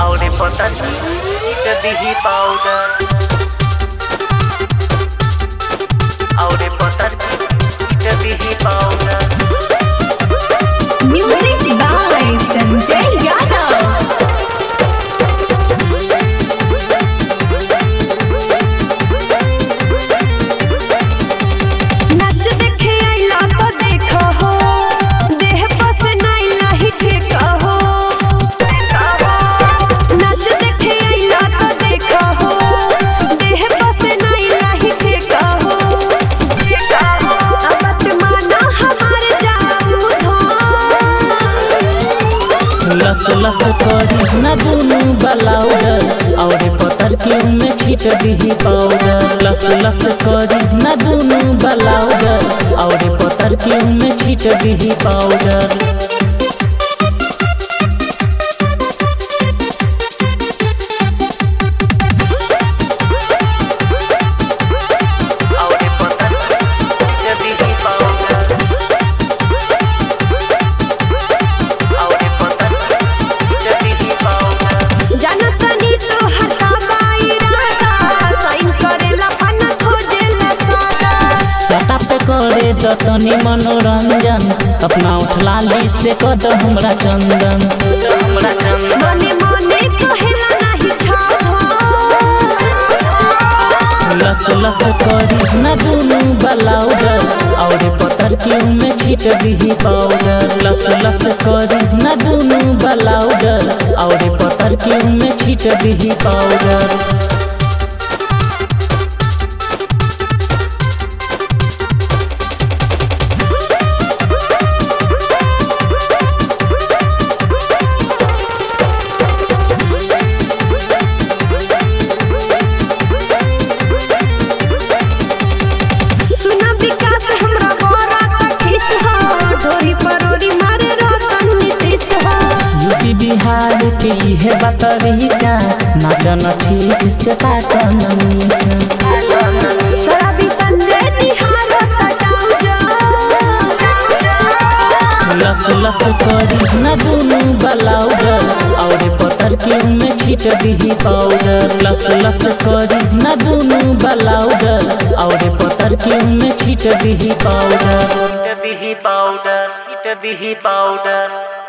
आवडे पतन दही पाउडर आवडे पतन दही powder Music by Sanjay Yadav. नच देखे आइला तो देखो हो, देह बस नाइला ही ठेका हो। नच देखे आइला तो देखो हो, देह बस नाइला ही ठेका हो। अब माना हमार जाऊ लस लस करी न दुनु बलाउडर औरे पतर के में छीट दही पाउडर। लस लस करी न दुनु बलाउडर औरे पतर के में छीट दही पाउडर। करे दतनी मनोरंजन अपना उठलाली से कद हमरा चंदन। मने मने कहेला नहीं छाधो। लस लस करी न दुनु बलाउडर औरे पतर के में छीट दही पाउडर। लस लस करी न दुनु बलाउडर औरे पतर के में छीट दही पाउडर। बिहार के इहे बतरीका नाचन ठीक से पाटन शराबी संजय निहार कटाऊ जा। लस लस करी न दुनु बलाउडर औरे पतर के में छीट दही पाउडर। लस लस करी न दुनु बलाउडर औरे पतर के में छीट दही पाउडर। दही पाउडर